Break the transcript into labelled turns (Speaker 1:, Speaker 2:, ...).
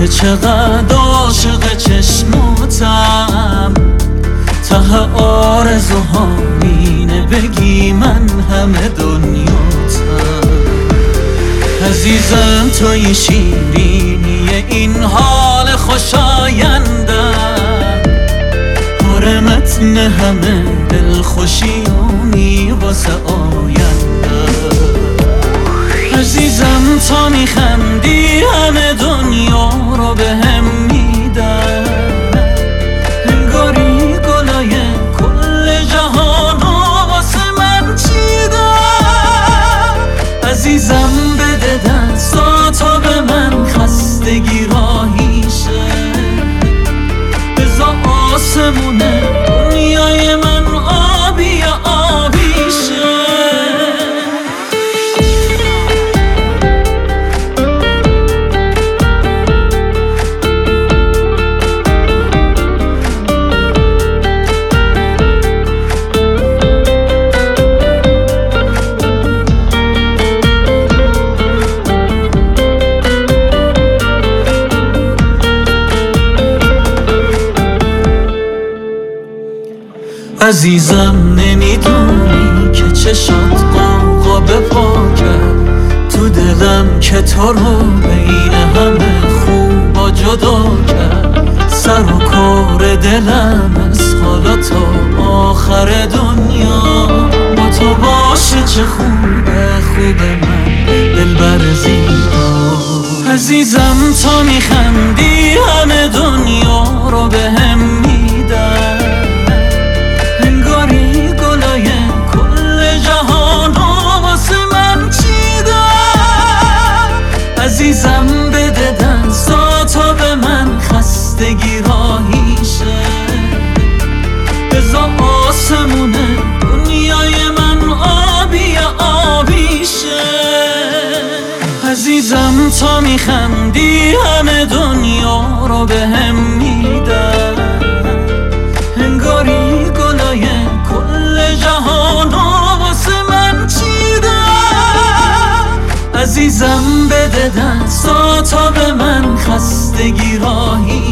Speaker 1: که چقدر عاشق چشماتم، ته آرزوها مینه بگی من همه دنیاتم. عزیزم توی شیرینی این حال خوشایندم، آره متن همه دلخوشیانی واسه آیندم. عزیزم تا میخندی همه دنیا رو به هم میدن، انگاری گلای کل جهان رو واسه من چیدن. عزیزم بده دستاتو به من، خستگی راهیشه، بذار آسمونه دنیای من آبی آبیشه. عزیزم نمیدونی که چشات قاقا به پا کرد تو دلم، که تو رو بین همه خوبا جدا کرد. سر و کار دلم از حالا تا آخر دنیا با تو باشه، چه خوبه خوب من دلبر زیبا. عزیزم تا میخندی همه دنیا رو به هم میدن، عزیزم بده دستاتو به من، خستگی راهیشه، بذار آسمونه دنیای من آبی آبیشه. عزیزم تا میخندی همه دنیا رو به هم میدن، انگاری گلای کل جهان رو واسه من چیدن. عزیزم بده دستاتو به من، خستگی راهی